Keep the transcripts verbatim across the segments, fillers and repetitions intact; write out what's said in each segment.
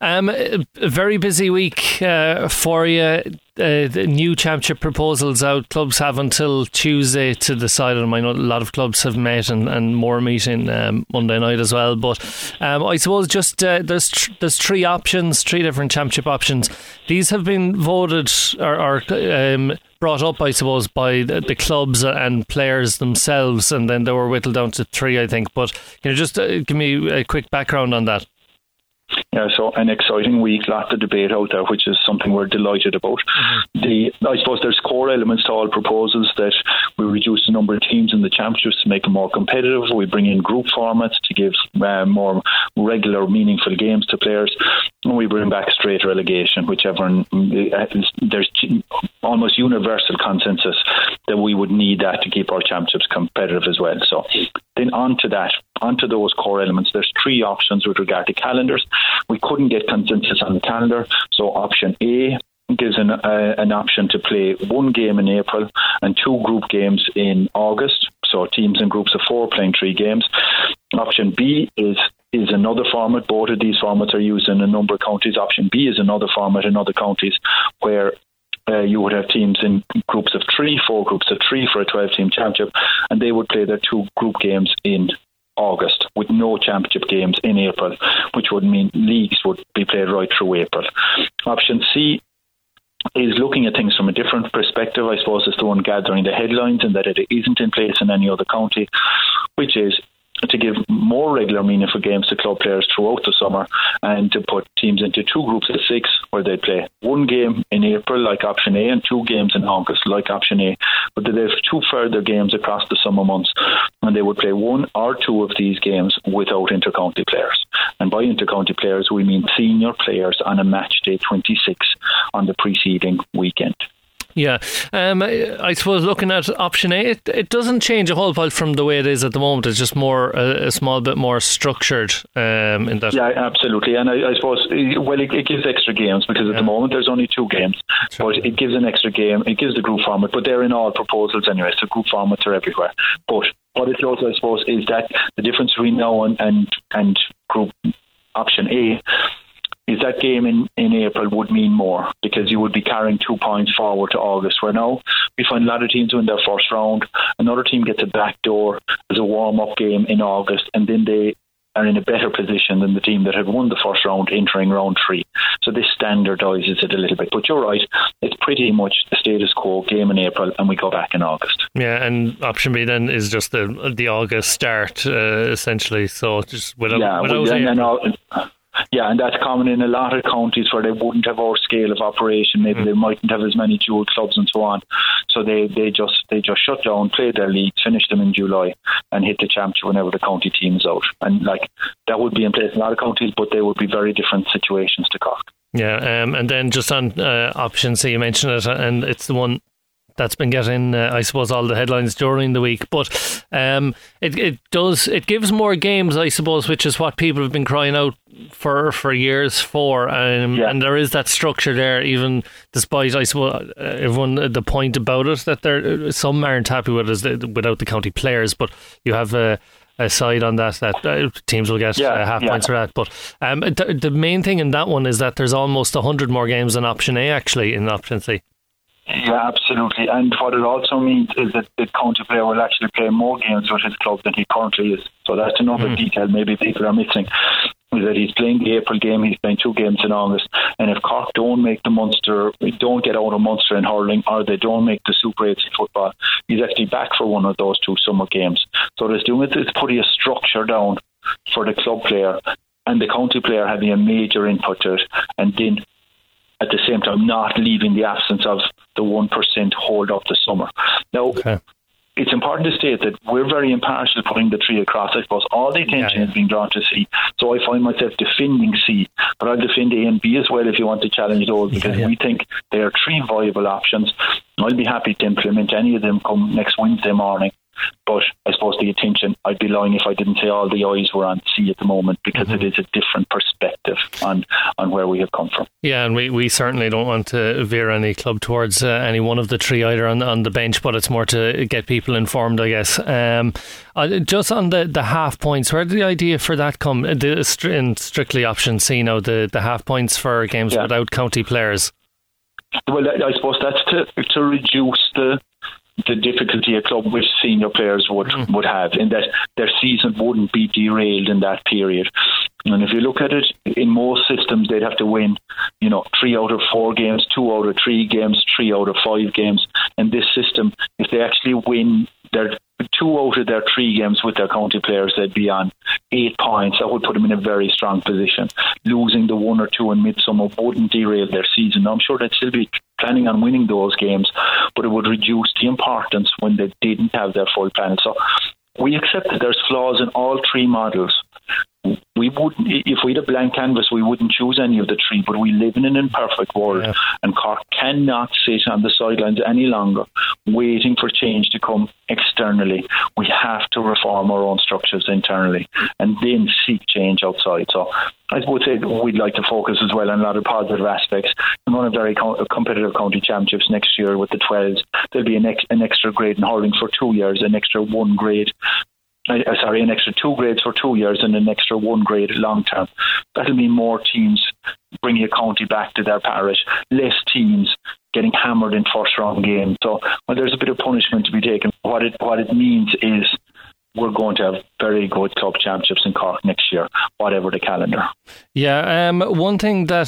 Um, a very busy week uh, for you. Uh, the new championship proposals out. Clubs have until Tuesday to decide on them. I know a lot of clubs have met and, and more meeting um, Monday night as well. But um, I suppose just uh, there's tr- there's three options, three different championship options. These have been voted or, or um, brought up, I suppose, by the, the clubs and players themselves, and then they were whittled down to three, I think. But can you just uh, give me a quick background on that? Yeah, so an exciting week, lots of debate out there, which is something we're delighted about. Mm-hmm. The I suppose there's core elements to all proposals that we reduce the number of teams in the championships to make them more competitive. We bring in group formats to give uh, more regular, meaningful games to players. And we bring back straight relegation, which everyone, there's almost universal consensus that we would need that to keep our championships competitive as well. So then on to that, onto those core elements, there's three options with regard to calendars. We couldn't get consensus on the calendar, so option A gives an, uh, an option to play one game in April and two group games in August, so teams in groups of four playing three games. Option B is is another format. Both of these formats are used in a number of counties. Option B is another format in other counties where Uh, you would have teams in groups of three, four groups of three for a twelve-team championship, and they would play their two group games in August with no championship games in April, which would mean leagues would be played right through April. Option C is looking at things from a different perspective. I suppose it's the one gathering the headlines, and that it isn't in place in any other county, which is to give more regular meaningful games to club players throughout the summer, and to put teams into two groups of six where they play one game in April like option A and two games in August like option A, but they have two further games across the summer months, and they would play one or two of these games without inter-county players. And by inter-county players we mean senior players on a match day twenty-six on the preceding weekend. Yeah, um, I suppose looking at option A, it, it doesn't change a whole lot from the way it is at the moment. It's just more a, a small bit more structured um, in that. Yeah, absolutely. And I, I suppose, well, it, it gives extra games because at yeah. the moment there's only two games. But it gives an extra game. It gives the group format, but they're in all proposals anyway, so group formats are everywhere. But what it shows, I suppose, is that the difference between now and, and, and group option A is that game in, in April would mean more, because you would be carrying two points forward to August, where now we find a lot of teams win their first round, another team gets a backdoor as a warm-up game in August, and then they are in a better position than the team that had won the first round entering round three. So this standardises it a little bit. But you're right, it's pretty much the status quo, game in April, and we go back in August. Yeah, and option B then is just the the August start, uh, essentially. So just without... Yeah, without well, and, and, Yeah, and that's common in a lot of counties where they wouldn't have our scale of operation. Maybe mm. they mightn't have as many dual clubs and so on. So they, they just they just shut down, play their leagues, finish them in July, and hit the championship whenever the county team is out. And like that would be in place in a lot of counties, but they would be very different situations to Cork. Yeah, um, and then just on uh, option C, you mentioned it, and it's the one that's been getting, uh, I suppose, all the headlines during the week. But um, it it does it gives more games, I suppose, which is what people have been crying out for for years for. Um, yeah. And there is that structure there, even despite, I suppose, everyone the point about it that there some aren't happy with it without the county players. But you have a. a side on that that uh, teams will get yeah, uh, half yeah. points for that. But um, th- the main thing in that one is that there's almost one hundred more games than option A actually in option C. Yeah, absolutely. And what it also means is that the county player will actually play more games with his club than he currently is. So that's another mm. detail maybe people are missing, is that he's playing the April game, he's playing two games in August, and if Cork don't make the Munster, don't get out of Munster in hurling, or they don't make the Super eights in football, he's actually back for one of those two summer games. So what it's doing is it's putting a structure down for the club player, and the county player having a major input to it, and then at the same time not leaving the absence of the one percent hold up the summer. Now, okay. It's important to state that we're very impartial putting the three across. I suppose all the attention yeah, yeah. is being drawn to C. So I find myself defending C, but I'll defend A and B as well if you want to challenge those, because yeah, yeah. we think they are three viable options. I'll be happy to implement any of them come next Wednesday morning But I suppose the attention, I'd be lying if I didn't say all the eyes were on C at the moment, because mm-hmm. it is a different perspective on, on where we have come from. Yeah, and we, we certainly don't want to veer any club towards uh, any one of the three either on, on the bench, but it's more to get people informed, I guess. Um, uh, just on the, the half points, where did the idea for that come? The, in strictly option C now, the, the half points for games yeah. without county players. Well, I suppose that's to to reduce the the difficulty a club with senior players would mm. would have, in that their season wouldn't be derailed in that period. And if you look at it, in most systems they'd have to win, you know, three out of four games, two out of three games, three out of five games. In this system, if they actually win their two out of their three games with their county players, they'd be on eight points. That would put them in a very strong position. Losing the one or two in midsummer wouldn't derail their season. I'm sure they'd still be planning on winning those games, but it would reduce the importance when they didn't have their full panel. So we accept that there's flaws in all three models. We wouldn't, if we had a blank canvas, we wouldn't choose any of the three, but we live in an imperfect world, yeah. and Cork cannot sit on the sidelines any longer waiting for change to come externally. We have to reform our own structures internally and then seek change outside. So I would say we'd like to focus as well on a lot of positive aspects. We run a very co- competitive county championships next year with the twelves. There'll be an, ex- an extra grade in hurling for two years, an extra one grade Uh, sorry, an extra two grades for two years and an extra one grade long term. That'll mean more teams bringing a county back to their parish, less teams getting hammered in first round games. So, well, there's a bit of punishment to be taken. What it what it means is we're going to have very good club championships in Cork next year, whatever the calendar. Yeah, um, one thing that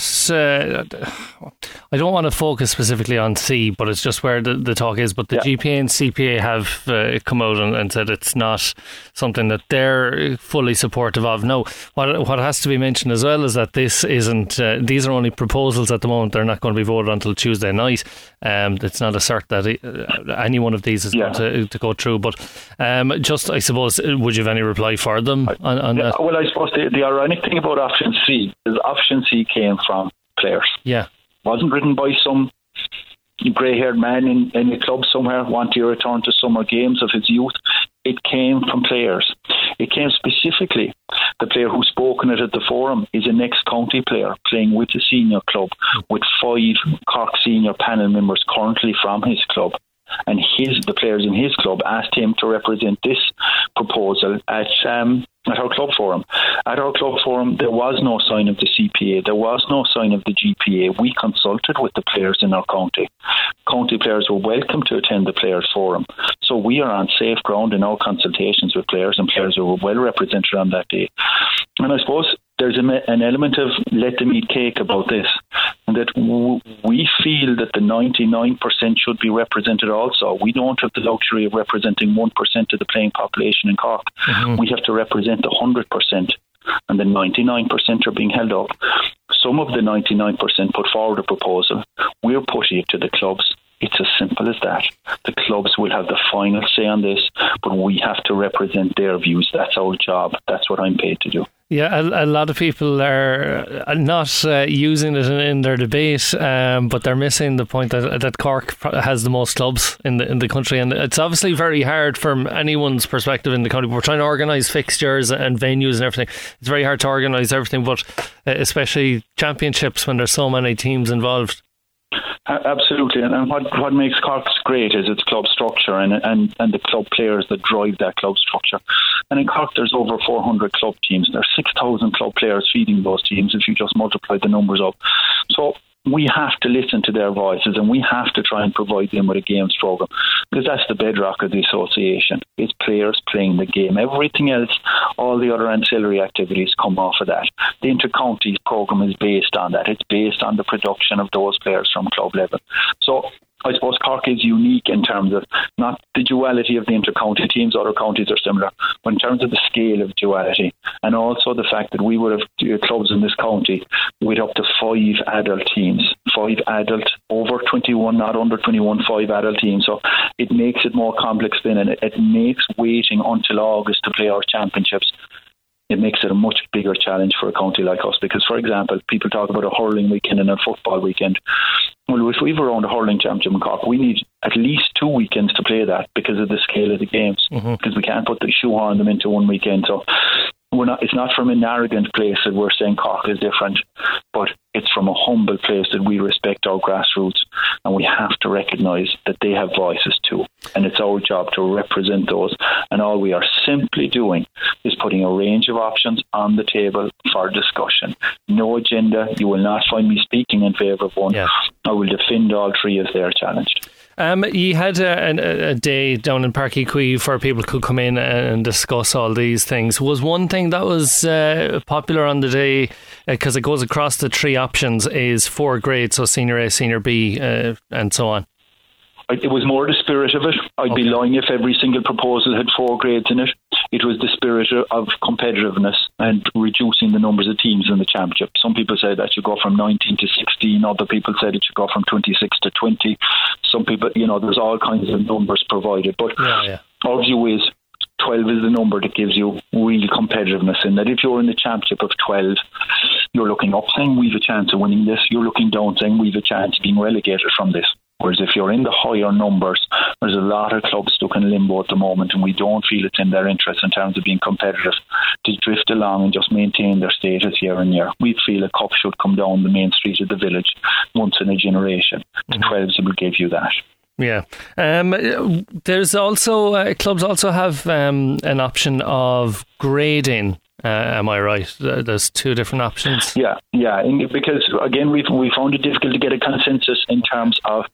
uh, I don't want to focus specifically on C, but it's just where the, the talk is. But the yeah. G P A and C P A have uh, come out and, and said it's not something that they're fully supportive of. No, what what has to be mentioned as well is that this isn't. Uh, these are only proposals at the moment. They're not going to be voted until Tuesday night. Um, it's not a cert that uh, any one of these is yeah. going to, to go through. But um, just I suppose. Would you have any reply for them on, on yeah, that? Well, I suppose the, the ironic thing about option C is option C came from players. Yeah. It wasn't written by some grey-haired man in, in a club somewhere wanting to return to summer games of his youth. It came from players. It came specifically, the player who spoke on it at the forum is an ex-county player playing with a senior club with five Cork senior panel members currently from his club. And his the players in his club asked him to represent this proposal at um, at our club forum. At our club forum, there was no sign of the C P A. There was no sign of the G P A. We consulted with the players in our county. County players were welcome to attend the players forum. So we are on safe ground in our consultations with players, and players were well represented on that day. And I suppose there's a, an element of let them eat cake about this, and that w- we feel that the ninety-nine percent should be represented also. We don't have the luxury of representing one percent of the playing population in Cork. Mm-hmm. We have to represent one hundred percent, and the ninety-nine percent are being held up. Some of the ninety-nine percent put forward a proposal. We're putting it to the clubs. It's as simple as that. The clubs will have the final say on this, but we have to represent their views. That's our job. That's what I'm paid to do. Yeah, a, a lot of people are not uh, using it in, in their debate, um, but they're missing the point that, that Cork has the most clubs in the in the country, and it's obviously very hard from anyone's perspective in the county. We're trying to organise fixtures and venues and everything. It's very hard to organise everything, but uh, especially championships when there's so many teams involved. Absolutely, and what what makes Cork great is its club structure and and and the club players that drive that club structure. And in Cork, there's over four hundred club teams. There's six thousand club players feeding those teams if you just multiply the numbers up. So we have to listen to their voices, and we have to try and provide them with a games program, because that's the bedrock of the association. It's players playing the game. Everything else, all the other ancillary activities come off of that. The inter-county program is based on that. It's based on the production of those players from club level. So I suppose Cork is unique in terms of not the duality of the inter-county teams. Other counties are similar, but in terms of the scale of duality, and also the fact that we would have clubs in this county with up to five adult teams, five adult over twenty-one, not under twenty-one, five adult teams. So it makes it more complex then, and it, it makes waiting until August to play our championships it makes it a much bigger challenge for a county like us. Because, for example, people talk about a hurling weekend and a football weekend. Well, if we've around a hurling championship in Cork, we need at least two weekends to play that because of the scale of the games. Mm-hmm. Because we can't put the shoehorn them into one weekend. So we're not. It's not from an arrogant place that we're saying Cork is different, but it's from a humble place that we respect our grassroots, and we have to recognise that they have voices too. And it's our job to represent those. And all we are simply doing is putting a range of options on the table for discussion. No agenda. You will not find me speaking in favour of one. Yeah. I will defend all three if they are challenged. Um, you had a, a day down in Park Equi where people could come in and discuss all these things. Was one thing that was uh, popular on the day, because uh, it goes across the three options, is four grades, so Senior A, Senior B, uh, and so on? It was more the spirit of it. I'd okay. be lying if every single proposal had four grades in it. It was the spirit of competitiveness and reducing the numbers of teams in the championship. Some people said that should go from nineteen to sixteen. Other people said it should go from twenty-six to twenty. Some people, you know, there's all kinds of numbers provided. But yeah, yeah. our view is twelve is the number that gives you real competitiveness, in that if you're in the championship of twelve, you're looking up saying we've a chance of winning this. You're looking down saying we've a chance of being relegated from this. Whereas if you're in the higher numbers, there's a lot of clubs stuck in limbo at the moment, and we don't feel it's in their interest in terms of being competitive to drift along and just maintain their status year on year. We feel a cup should come down the main street of the village once in a generation. The mm-hmm. twelves will give you that. Yeah. Um, there's also, uh, clubs also have um, an option of grading. Uh, am I right? There's two different options. Yeah, yeah. Because again, we've we found it difficult to get a consensus in terms of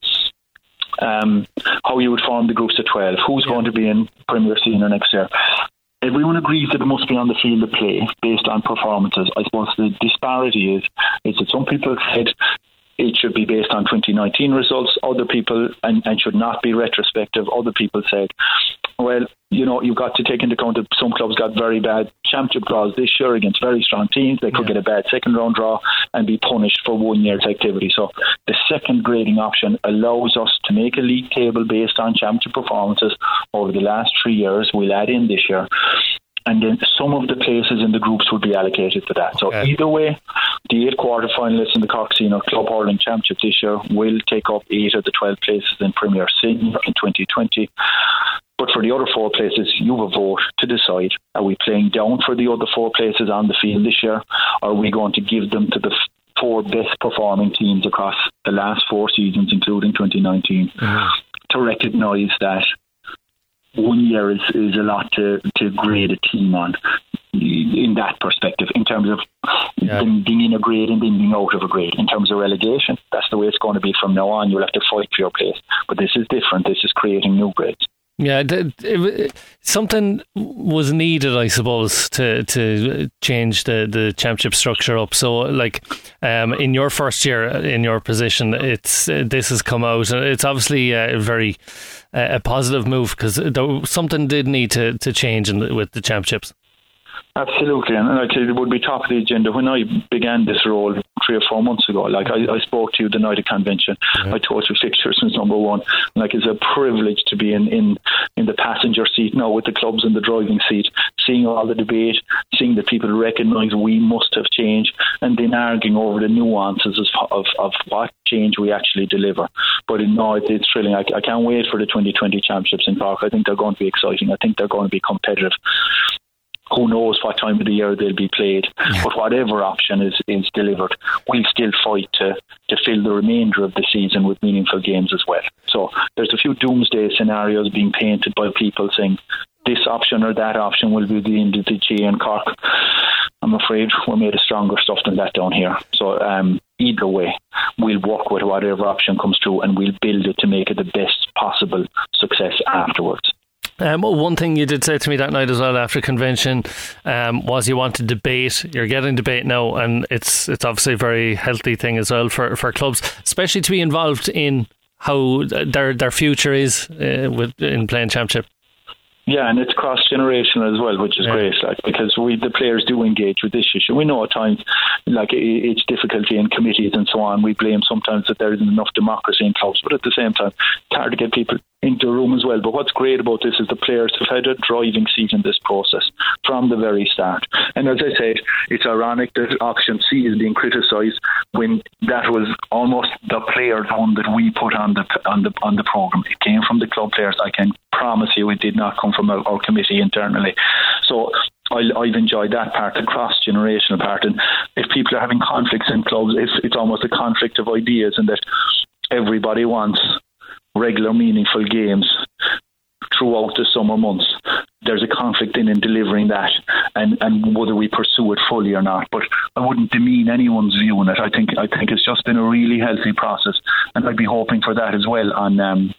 um, how you would form the groups of twelve. Who's yeah. going to be in Premier Senior next year? Everyone agrees that it must be on the field of play based on performances. I suppose the disparity is is that some people said it should be based on twenty nineteen results. Other people, and, and should not be retrospective. Other people said, well, you know, you've got to take into account that some clubs got very bad championship draws this year against very strong teams. They could yeah. get a bad second round draw and be punished for one year's activity. So the second grading option allows us to make a league table based on championship performances over the last three years. We'll add in this year. And then some of the places in the groups will be allocated to that. So okay. either way, the eight quarter-finalists in the Cork Senior Club Hurling Championship this year will take up eight of the twelve places in Premier Senior in twenty twenty. But for the other four places, you have a vote to decide. Are we playing down for the other four places on the field this year? Or are we going to give them to the four best performing teams across the last four seasons, including twenty nineteen, mm-hmm. to recognise that one year is, is a lot to, to grade a team on in that perspective, in terms of yeah. being, being in a grade and then being out of a grade. In terms of relegation, that's the way it's going to be from now on. You'll have to fight for your place. But this is different. This is creating new grades. Yeah, it, it, something was needed, I suppose, to to change the, the championship structure up. So, like, um, in your first year in your position, it's uh, this has come out, and it's obviously a very uh, a positive move, because something did need to, to change in the, with the championships. Absolutely, and like it would be top of the agenda. When I began this role three or four months ago, like I, I spoke to you the night of convention, mm-hmm. I told you fixtures was number one. Like, it's a privilege to be in, in, in the passenger seat now with the clubs in the driving seat, seeing all the debate, seeing that people recognise we must have changed, and then arguing over the nuances of, of, of what change we actually deliver. But no, it, it's thrilling. I, I can't wait for the twenty twenty championships in Cork. I think they're going to be exciting. I think they're going to be competitive. Who knows what time of the year they'll be played, yeah. but whatever option is, is delivered, we'll still fight to, to fill the remainder of the season with meaningful games as well. So there's a few doomsday scenarios being painted by people saying this option or that option will be the end of the G A in Cork. I'm afraid we're made of stronger stuff than that down here. So um, either way, we'll work with whatever option comes through, and we'll build it to make it the best possible success afterwards. Um, one thing you did say to me that night as well after convention um, was you wanted debate. You're getting debate now, and it's it's obviously a very healthy thing as well for, for clubs, especially to be involved in how their their future is uh, with in playing championship. Yeah, and it's cross-generational as well, which is yeah. great, like, because we the players do engage with this issue. We know at times, like, it's difficulty in committees and so on. We blame sometimes that there isn't enough democracy in clubs, but at the same time, it's hard to get people into a room as well. But what's great about this is the players have had a driving seat in this process from the very start. And as I said, it's ironic that Option C is being criticised when that was almost the players one that we put on the on the on the programme. It came from the club players. I can promise you it did not come from our, our committee internally. So I, I've enjoyed that part, the cross-generational part. And if people are having conflicts in clubs, it's, it's almost a conflict of ideas, and that everybody wants regular, meaningful games throughout the summer months. There's a conflict in, in delivering that, and, and whether we pursue it fully or not. But I wouldn't demean anyone's view on it. I think I think it's just been a really healthy process, and I'd be hoping for that as well on um,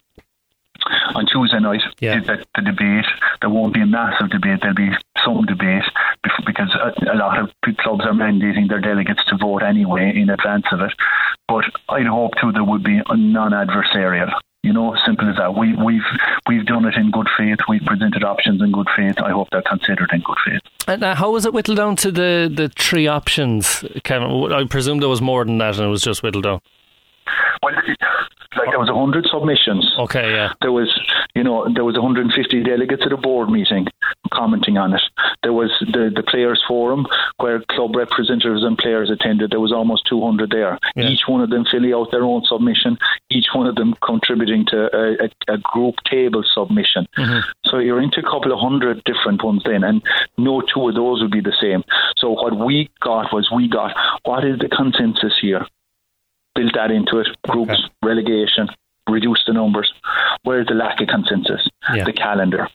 on Tuesday night. Yeah. The, the debate. There won't be a massive debate. There'll be some debate because a, a lot of clubs are mandating their delegates to vote anyway in advance of it. But I'd hope too there would be a non-adversarial. You know, simple as that. We, we've we've done it in good faith. We've presented options in good faith. I hope they're considered in good faith. And uh, how was it whittled down to the, the three options, Kevin? I presume there was more than that, and it was just whittled down. Well, like there was a hundred submissions. Okay, yeah. There was, you know, there was one hundred fifty delegates at a board meeting commenting on it. There was the the players forum where club representatives and players attended. There was almost two hundred there. Yeah. Each one of them filling out their own submission. Each one of them contributing to a, a, a group table submission. Mm-hmm. So you're into a couple of hundred different ones then, and no two of those would be the same. So what we got was we got what is the consensus here. Built that into it, groups, okay. relegation, reduce the numbers. Where's the lack of consensus? Yeah. The calendar.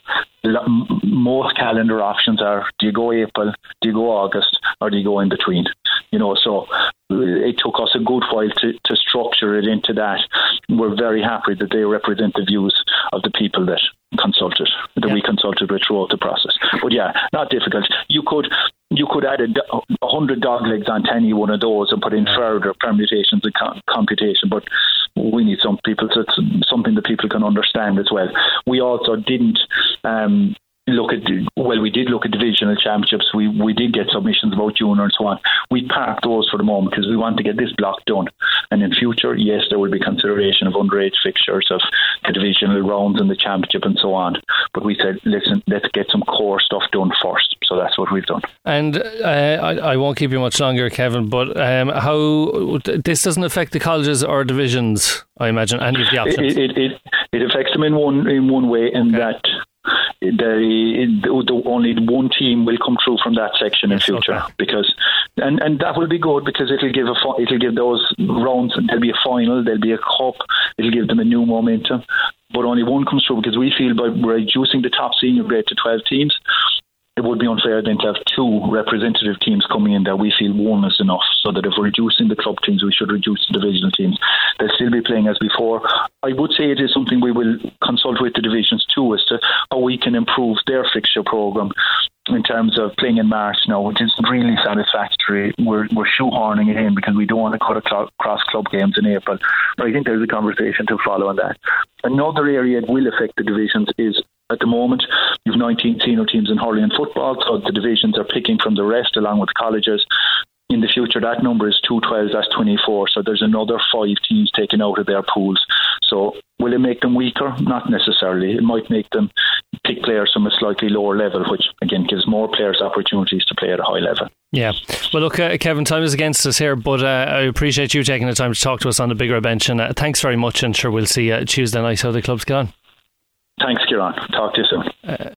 Most calendar options are, do you go April, do you go August, or do you go in between? You know, so it took us a good while to, to structure it into that. We're very happy that they represent the views of the people that consulted, that yeah. we consulted with throughout the process. But yeah, not difficult. You could you could add a, a hundred dog legs onto any one of those and put in further permutations and com- computation, but we need some people, so it's something that people can understand as well. We also didn't um, look at, well, we did look at divisional championships. We we did get submissions about junior and so on. We parked those for the moment because we want to get this block done. And in future, yes, there will be consideration of underage fixtures, of the divisional rounds and the championship and so on. But we said, listen, let's get some core stuff done first. So that's what we've done. And uh, I, I won't keep you much longer, Kevin, but um, how this doesn't affect the colleges or divisions, I imagine, any of the options? It, it, it, it affects them in one in one way, in okay. that the, the only one team will come through from that section in future, okay. because and, and that will be good because it'll give a it'll give those rounds. There'll be a final, there'll be a cup. It'll give them a new momentum. But only one comes through because we feel by reducing the top senior grade to twelve teams, it would be unfair then to have two representative teams coming in that we feel one is enough, so that if we're reducing the club teams, we should reduce the divisional teams. They'll still be playing as before. I would say it is something we will consult with the divisions too, as to how we can improve their fixture programme in terms of playing in March now, which is really satisfactory. We're we're shoehorning it in because we don't want to cut across club games in April. But I think there's a conversation to follow on that. Another area that will affect the divisions is, at the moment, you've nineteen senior teams in hurling and football, so the divisions are picking from the rest along with the colleges. In the future, that number is two twelve, that's twenty-four, so there's another five teams taken out of their pools. So will it make them weaker? Not necessarily. It might make them pick players from a slightly lower level, which again gives more players opportunities to play at a high level. Yeah. Well, look, uh, Kevin, time is against us here, but uh, I appreciate you taking the time to talk to us on the bigger bench, and uh, thanks very much, and sure we'll see you Tuesday night how the clubs get on. Thanks, Kieran. Talk to you soon. Uh,